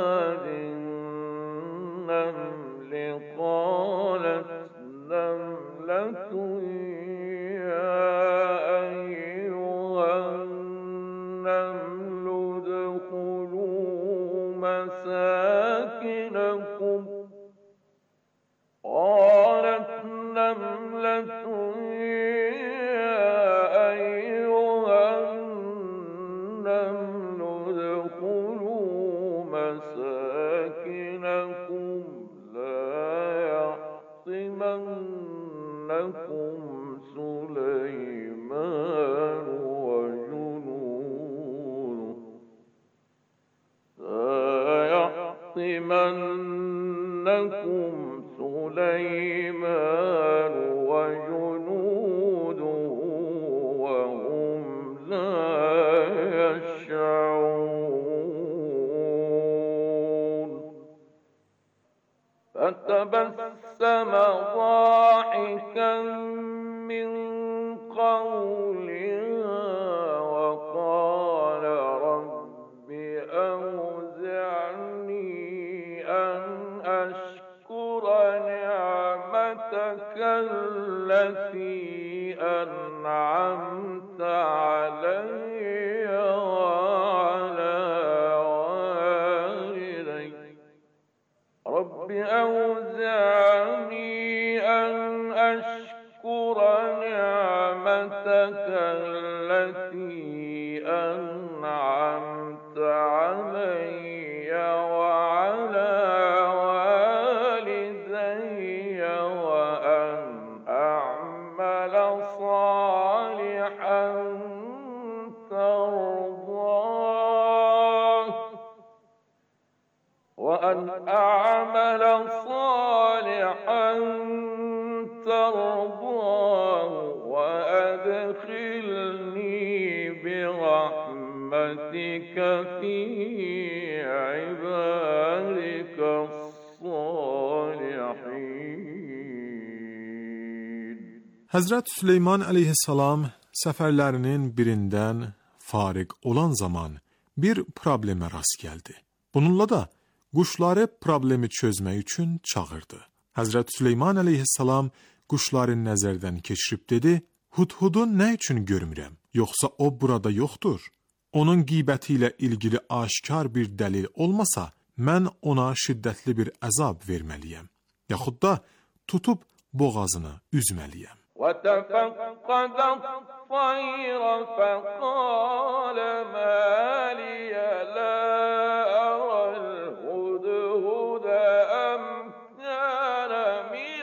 واد النمل قالت نملة مساكنكم قالت نملة يا أيها النمل ادخلوا مساكنكم لا يحطمنكم سليمان وجنوده لا يحطمنكم سليمان وجنوده وهم لا يشعرون فتبسم ضاحكا من قولها وقال رب أوزعني أن أشكر نعمتك التي أنعمت علي وعلى والدي رب أوزعني أن أشكر نعمتك التي أنعمت علي وعلى والدي وأن أعمل صالحا ترضاه وأن أعمل صالحا ترضاه وأدخلني برحمتك في عبادك الصالحين. Həzrət Süleyman əleyhissalam səfərlərinin birindən fariq olan zaman bir problemə rast gəldi. Bununla da quşları problemi çözmək üçün çağırdı. Həzrət Süleyman əleyhissalam quşları nəzərdən keçirib dedi: "Hudhudu nə üçün görmürəm? Yoxsa o burada yoxdur? Onun qibəti ilə ilgili aşkar bir dəlil olmasa, mən ona şiddətli bir əzab verməliyəm. Yaxud da tutub boğazını üzməliyəm." وتفقد الطير فقال ما لي لا أرى الهدهد أم كان من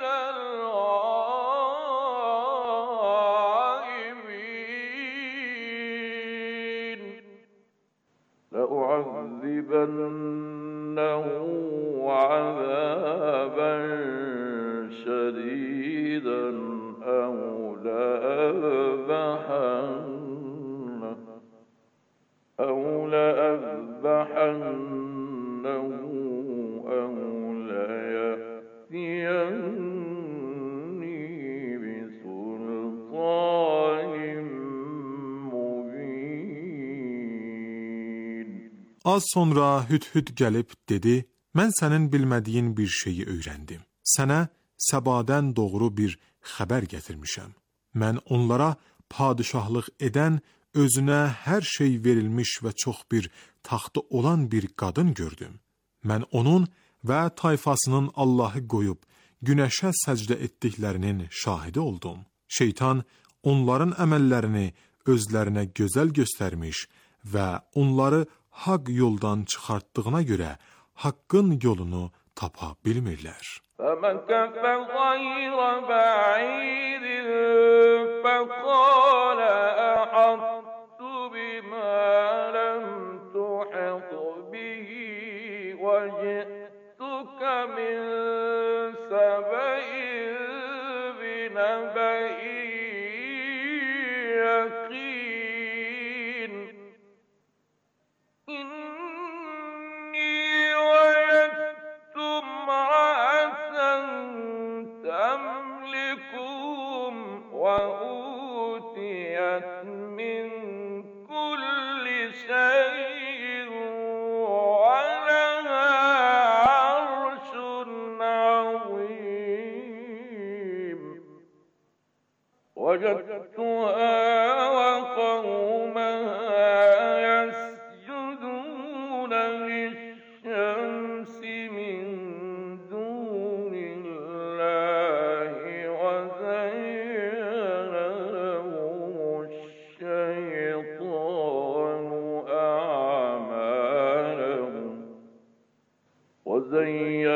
الغائبين لأعذبنه عذابا شديدا أو لأذبحنه أو لأذبحنه أو ليأتيني بسلطان مبين. Az sonra Hüdhüd gəlib dedi: "Mən sənin bilmədiyin bir şeyi öyrəndim. Sənə Səbadən doğru bir xəbər gətirmişəm. Mən onlara padişahlıq edən, özünə hər şey verilmiş və çox bir taxtı olan bir qadın gördüm. Mən onun və tayfasının Allahı qoyub günəşə səcdə etdiklərinin şahidi oldum. Şeytan onların əməllərini özlərinə gözəl göstərmiş və onları haqq yoldan çıxartdığına görə haqqın yolunu tapa bilmirlər." فمكث غير بعيد فقال أحطت بما لم تحط به وجئتك من سبأ بنبأ يقين إني وجدت امرأة تملكهم وأوتيت من كل شيء ولها عرش عظيم وجدتها وقومها يسجدون للشمس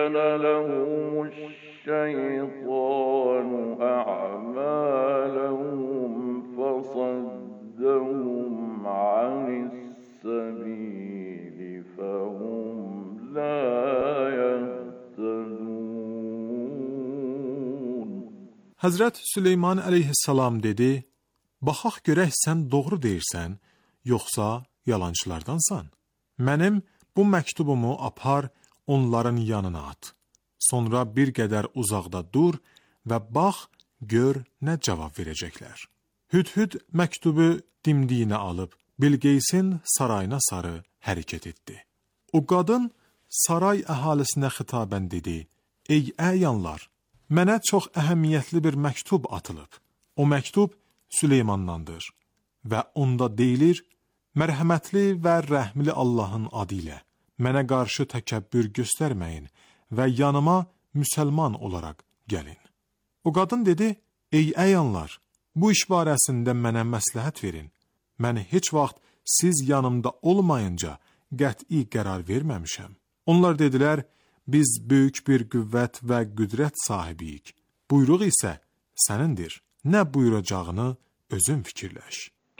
لهم الشيطان أعمالهم فصدهم عن السبيل فهم لا يهتدون. Həzrət Süleyman əleyhissalam dedi: "Baxaq görək sən doğru deyirsən, yoxsa yalançılardansan? Mənim bu məktubumu apar, onların yanına at. Sonra bir qədər uzaqda dur və bax, gör nə cavab verəcəklər." Hüdhüd məktubu dimdiyinə alıb Bilqeysin sarayına sarı hərəkət etdi. O qadın saray əhalisinə xitaben dedi: "Ey əyanlar, mənə çox əhəmiyyətli bir məktub atılıb. O məktub Süleymandandır və onda deyilir: Mərhəmətli və rəhmli Allahın adı ilə mənə qarşı təkəbbür göstərməyin və yanıma müsəlman olaraq gəlin." O qadın dedi: "Ey əyanlar, bu iş barəsində mənə məsləhət verin. Mən heç vaxt siz yanımda olmayınca qəti qərar verməmişəm." Onlar dedilər: "Biz böyük bir qüvvət və qüdrət sahibiyik. Buyruq isə sənindir. Nə buyuracağını özün fikirləş."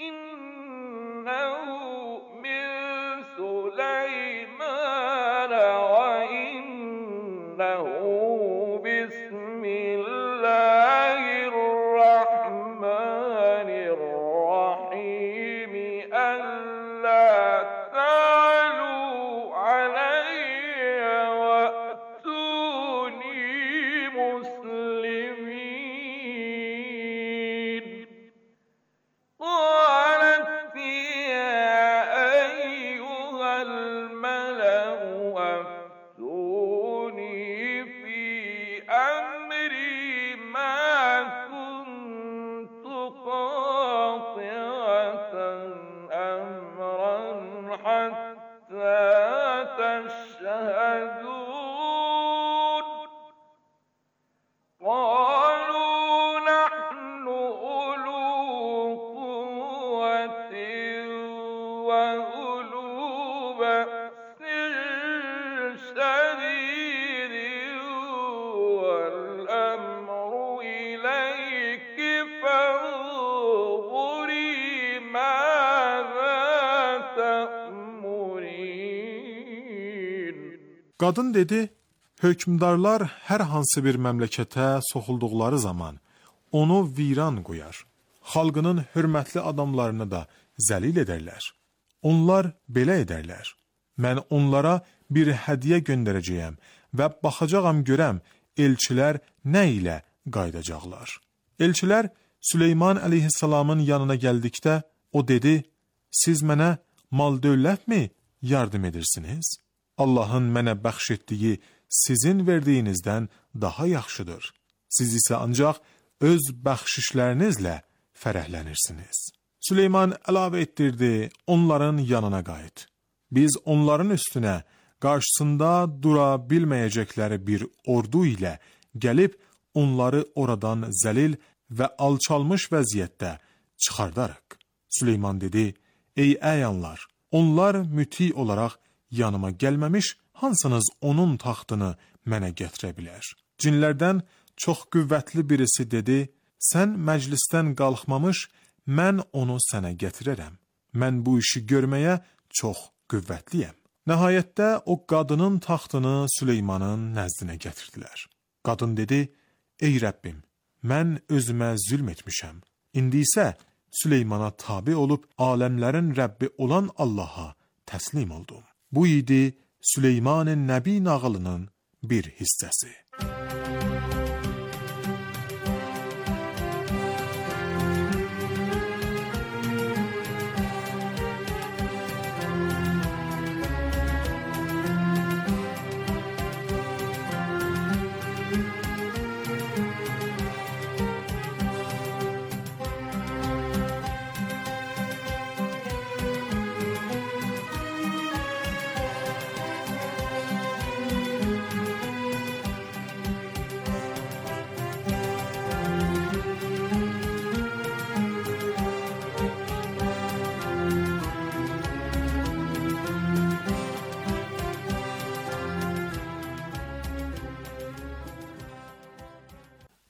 Qadın dedi: "Hökmdarlar hər hansı bir məmləkətə soxulduqları zaman onu viran qoyar. Xalqının hörmətli adamlarını da zəlil edərlər. Onlar belə edərlər. Mən onlara bir hədiyyə göndərəcəyəm və baxacağam görəm elçilər nə ilə qaydacaqlar." Elçilər Süleyman əleyhissalamın yanına gəldikdə o dedi: "Siz mənə mal-dövlətmi yardım edirsiniz? Allahın mənə bəxş etdiyi sizin verdiyinizdən daha yaxşıdır. Siz isə ancaq öz bəxşişlərinizlə fərəhlənirsiniz." Süleyman əlavə etdirdi: "Onların yanına qayıt. Biz onların üstünə qarşısında dura bilməyəcəkləri bir ordu ilə gəlib onları oradan zəlil və alçalmış vəziyyətdə çıxardarıq." Süleyman dedi: "Ey əyanlar, onlar müti olaraq yanıma gəlməmiş, hansınız onun taxtını mənə gətirə bilər?" Cinlərdən çox qüvvətli birisi dedi: "Sən məclisdən qalxmamış, mən onu sənə gətirərəm. Mən bu işi görməyə çox qüvvətliyəm." Nəhayətdə o qadının taxtını Süleymanın nəzdinə gətirdilər. Qadın dedi: "Ey Rəbbim, mən özümə zülm etmişəm. İndi isə Süleymana tabi olub aləmlərin Rəbbi olan Allaha təslim oldum." Bu idi Süleymanın Nəbi nağılının bir hissəsi.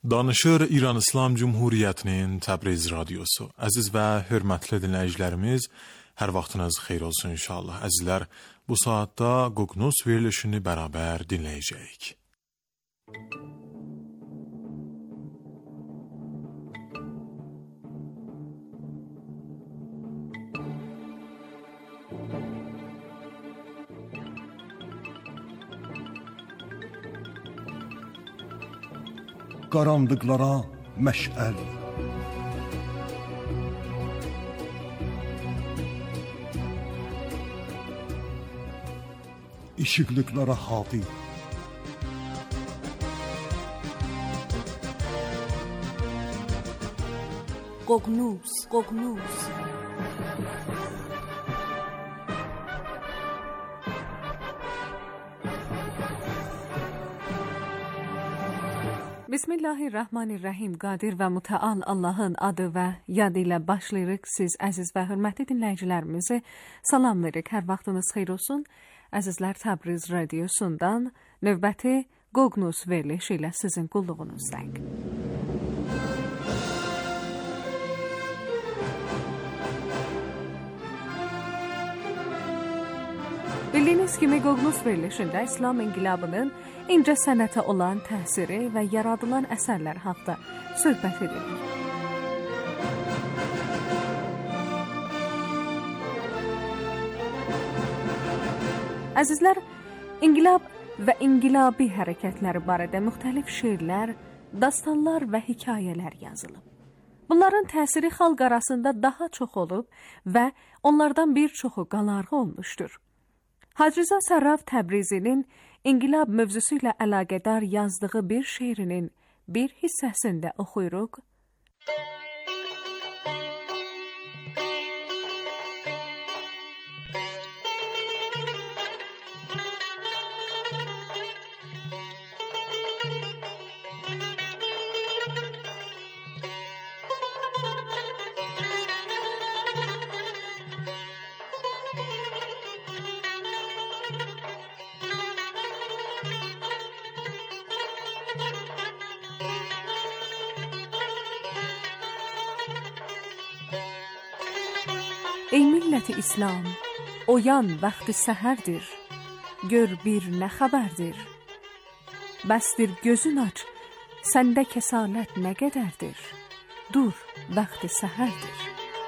Danışır İran İslam Cumhuriyyətinin Təbriz radiosu. Əziz və hörmətli dinləyicilərimiz, hər vaxtınız xeyir olsun inşallah. Əzizlər, bu saatda Qoqnus verilişini bərabər dinləyəcəyik. Qaranlıqlara məşəl, işıqlıqlara hadi, Qoqnus, Qoqnus. Bismillahirrahmanirrahim. Qadir və mütəal Allahın adı və yad ilə başlayırıq. Siz əziz və hörmətli dinləyicilərimizi salamlayırıq. Hər vaxtınız xeyir olsun. Əzizlər, Təbriz radiosundan növbəti Qoqnus verilişi ilə sizin qulluğunuzdayıq. Bildiyiniz kimi Qoqnus verilişində İslam inqilabının incə sənətə olan təsiri və yaradılan əsərlər haqda söhbət edilir. Əzizlər, inqilab və inqilabi hərəkətləri barədə müxtəlif şeirlər, dastanlar və hekayələr yazılıb. Bunların təsiri xalq arasında daha çox olub və onlardan bir çoxu qalarğı olmuşdur. Hacı Rza Sərraf Təbrizinin İnqilab mövzusu ilə əlaqədar yazdığı bir şeirinin bir hissəsində oxuyuruq. Ey milləti İslam, oyan vaxtı səhərdir, gör bir nə xəbərdir. Bəsdir gözün aç, səndə kəsalət nə qədərdir, dur vaxtı səhərdir.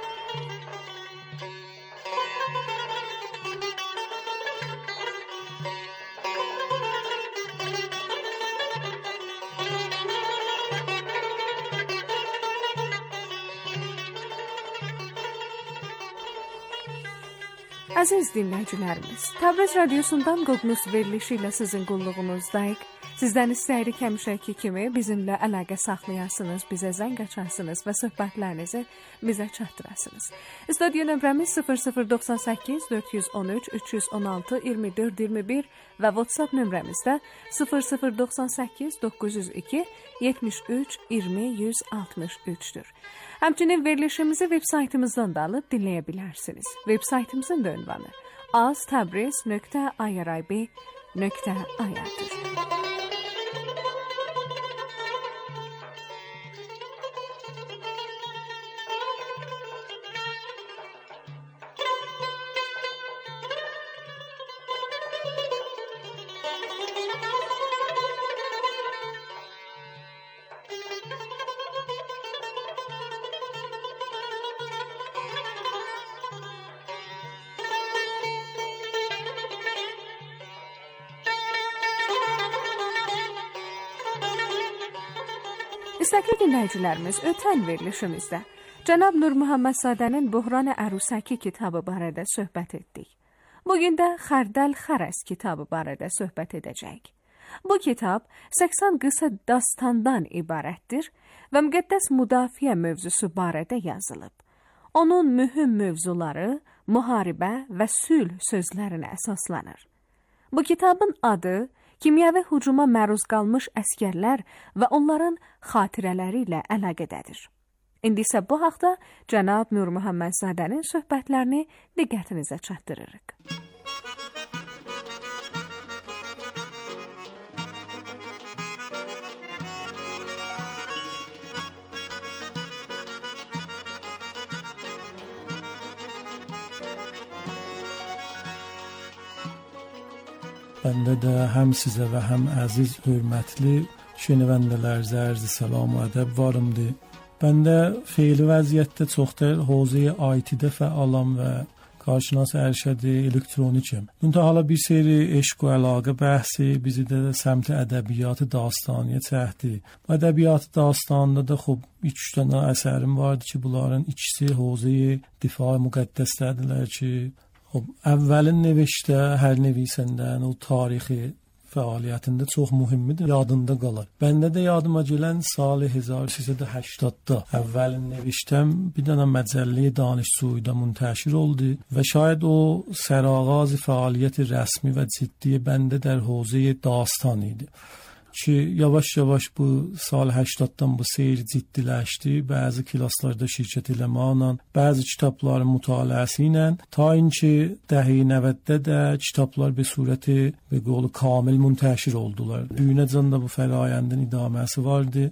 Əziz dinləyicilərimiz, Təbriz radiosundan Qoqnus verilişi ilə sizin qulluğunuzdayıq. Sizdən istəyirik həmişəki kimi bizimlə əlaqə saxlayasınız, bizə zəng açarsınız və söhbətlərinizi bizə çatdırasınız. Studiyo nömrəmiz sıfır sıfır doxsan səkkiz dörd yüz on üç üç yüz on altı iyirmi dörd iyirmi bir və WhatsApp nömrəmizdə sıfır sıfır doxsan səkkiz doqquz yüz iki yetmiş üç iyirmi yüz altmış üçdür. Həmçinin verilişimizi veb saytımızdan da alıb dinləyə bilərsiniz. Veb saytımızın da ünvanı aztabriz nöqtə irib nöqtə irdir. İstəkli dinləyicilərimiz, ötən verilişimizdə Cənab Nur Muhammədzadənin Buhran-ı Ərusəki kitabı barədə söhbət etdik. Bugün də Xərdəl Xərəz kitabı barədə söhbət edəcəyik. Bu kitab səksən qısa dastandan ibarətdir və müqəddəs müdafiə mövzusu barədə yazılıb. Onun mühüm mövzuları müharibə və sülh sözlərinə əsaslanır. Bu kitabın adı kimyəvi hücuma məruz qalmış əskərlər və onların xatirələri ilə əlaqədədir. İndi isə bu haqda Cənab Nur Muhammədzadənin söhbətlərini diqqətinizə çatdırırıq. Bəndə də həm sizə və həm əziz, hörmətli şenəvəndələrə ərz salam və ədəb varımdır. Bəndə feili vəziyyətdə çoxdur hozəyə I T-də fəalam və karşınas ərşədi elektronikim. Müntə hala bir seri eşq və əlaqə bəhsi bizi də səmti ədəbiyyatı dastaniyə çəkdi. Ədəbiyyatı dastanında da xub üç dənə əsərim vardı ki, bunların ikisi hozəyi difa müqəddəsdədirlər ki, xub əvvəlin nevişdə hər nevisəndən o tarixi fəaliyyətində çox mühümdür, yadında qalar. Bəndə də yadıma gələn salı min səkkiz yüz həştadda əvvəlin neviştəm bir dənə məcəllə Danışsuyda müntəşir oldu və şayad o sərağaz fəaliyyət rəsmi və ciddi bəndə در حوزه dastan idi. Ki yavaş-yavaş bu sal həştaddan bu seyir ciddiləşdi. Bəzi klaslarda şirkət eləməklə, bəzi kitabların mütaliəsi ilə ta inki dəhi nəvəddə də kitablar bir surəti və qolu kamil müntəşir oldular. Büyünəcən də bu fərayəndin idaməsi vardı.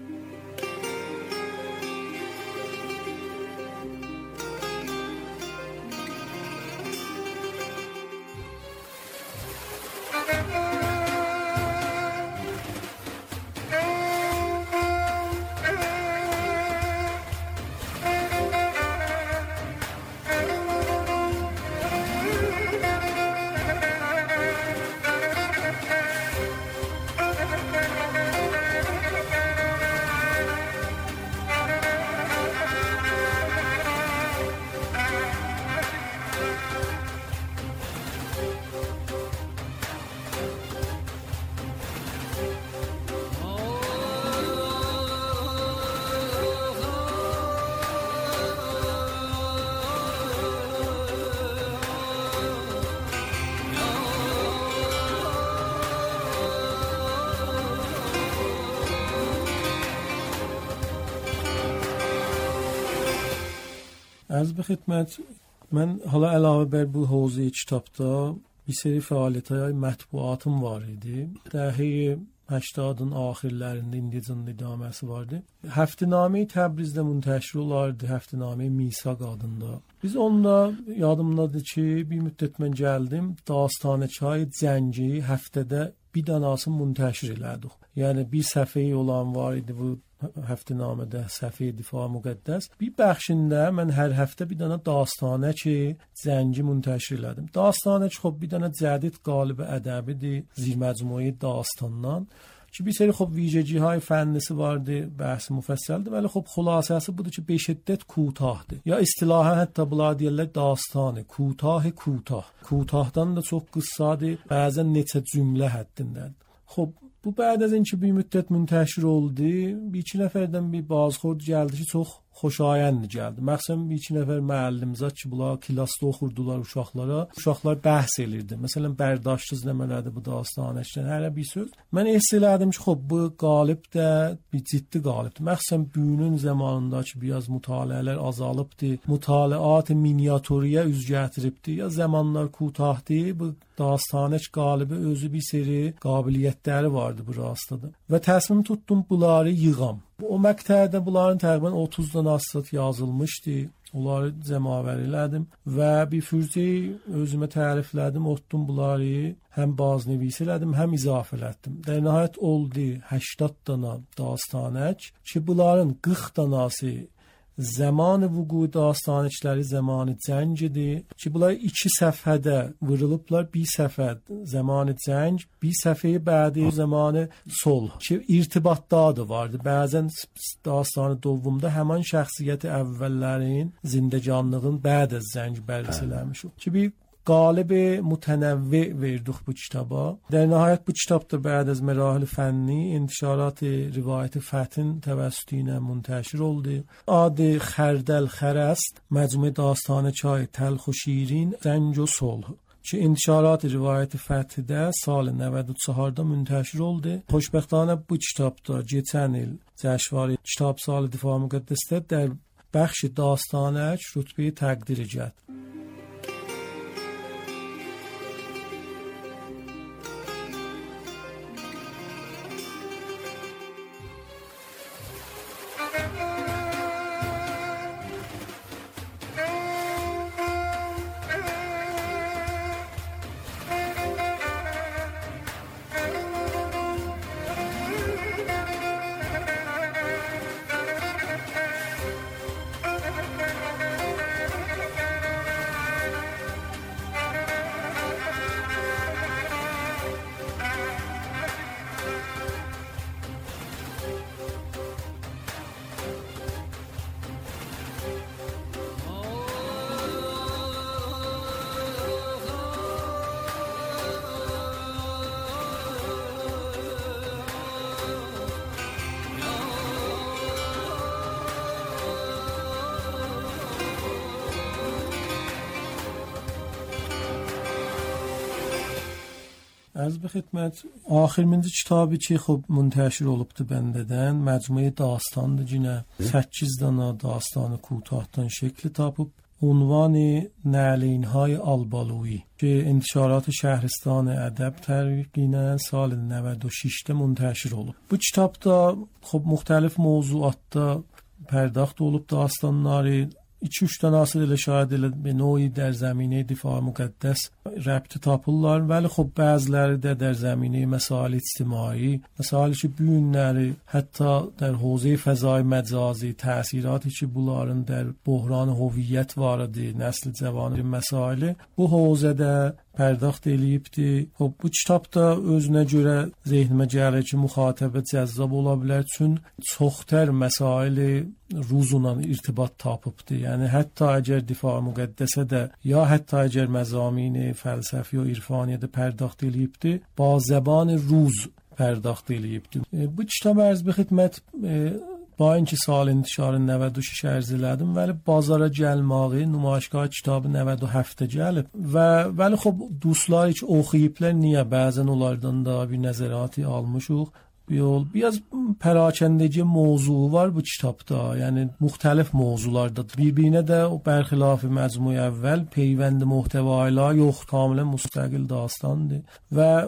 Arz به خدمت من حالا علاوه بر bu حوزه kitabda bir seri fəaliyyətə mətbuatım var idi. Dəhi هشتادın axirlərində indicən idaməsi vardı. Həftənamə Təbrizdə müntəşir olardı, Həftənamə Misaq adında. Biz onunla yadımdadır ki, bir müddət mən gəldim, Dastanəçay Cəngi həftədə bir dənasını müntəşir elədik. Yəni bir səfəyi olan var idi bu həftənamədə, Səfi Difa Müqəddəs. Bir bəxşində mən hər həftə bir dənə dastanə ki, Cəngi müntəşir elədim. Dastanə ki, xub bir dənə cədid qalib ədəbidir, zirməcmuyi dastandan. Ki bir seri xub vicəcihay fənnisi vardı, bəhsi müfəssəldir, vəli xub xulasəsi budur ki, beşiddət kutahdır. Ya istilahə hətta bunlar deyirlər dastanı, kutahı kutah. Kutahdan da çox qıssadır, bəzən neçə cümlə həddindədir. Xub bu بعد از اینکه bir müddət müntəşir oldu, bir iki nəfərdən bir bazxord gəldi ki, çox xoşayənd gəldi. Məxsəm bir iki nəfər müəllimzat ki, bunlar klasda oxurdular uşaqlara. Uşaqlar bəhs elirdi. Məsələn, bərdاشtız nəmələrdir bu dastanəşdən, hələ bir söz. Mən hiss elədim ki, xub bu qalib də bir ciddi qalibdir. Məxsəm büyünün zamanındakı biraz mütaliələr azalıbdı. Mütaliat miniaturiyə üz gətiribdi. Ya zamanlar kutahdı, bu dastanəç qalibi özü bir seri qabiliyyətləri vardı bu rastada. Və təsmin tutdum bunları yığam. O məqtədə bunların təqribən otuzdan az yazılmışdı. Onları cəmavər elədim və bir fürcəyi özümə təriflədim, otdum bunları həm baznevis elədim, həm izafə elədim. در nəhayət oldu هشتاد dana dastanəç ki, bunların qırx danası zaman vuku dastanəçləri zamanı cəngidir ki, bunlar iki səfhədə vurulublar, bir səfhə zamanı cəng, bir səfhəyə bədi zamanı sol ki, irtibatdadır vardı. Bəzən dastanı dovvumda həman şəxsiyyəti əvvəllərin zindəcanlığın bəd az cəng bərrəsiləmiş o. Ki, bir qalib mütənəvvi verdik bu kitaba. در nəhayət bu kitabda بعد از مراحل فنی انتشارات روایت فتن توسط ilə müntəşir oldu. Adı خردل خرست مجموعه داستانچای تلخ و شیرین رنج و صلح ki intişarat rivayət fəthidə sal نود و چهارda müntəşir oldu. Xoşbəxtانه bu kitabda keçən il cəşvari kitab salı Difa Müqəddəsdə در بخش داستانک rütbəyi təqdir edildi. Arz به خدمت آخرمنci kitabı ki xub müntəşir olubdu bəndədən məcmuə dastandı cinə səkkiz dana dastanı کوتاهتن şəkli tapıb عنوان نعلین‌های آلبالویی که انتشارات شهرستان ادب ترقینه سال نود و شش منتشر olub. Bu kitabda xub müxtəlif mövzuatda pərdəxt olub dastanları iki üç tanəsi ilə şaid ilə به نوعی در زمینه دفاع مقدس ربط tapırlar. Vəli xub bəziləri də در زمینه مسائل اجتماعی، مسائل ki bu günləri hətta در حوزه فضای مجازی تأثیراتی ki bunların در بحران هویت vardı, nəsl cavanı məsailə bu حوزədə pərdəxt eləyibdi. Xub bu kitabda özünə görə zehnimə gəlir ki, müxatibə cəzzab ola bilər üçün çoxtər məsaili ruzunla irtibat tapıbdı. Yəni hətta əgər difa müqəddəsə də ya hətta əgər məzamini fəlsəfi və irfaniyyədə pərdəxt eləyibdi, ba zəban ruz pərdəxt eləyibdi. E, bu kitab ərz bir xidmət e, با اینکه سال انتشار نود و شش ارز elədim ولی بازara gəlməyi nümayişgah kitabı نود و هفت gəlib və vəli xub dostlar heç oxuyublar niyə bəzən onlardan da bir nəzərati almışıq. Yol biraz pərakəndəci mövzu var bu kitabda. Yəni müxtəlif mövzularda bir-birinə də o bərxilafi məcmu əvvəl peyvənd muhtəva ilə yox, kamilən müstəqil dastandır və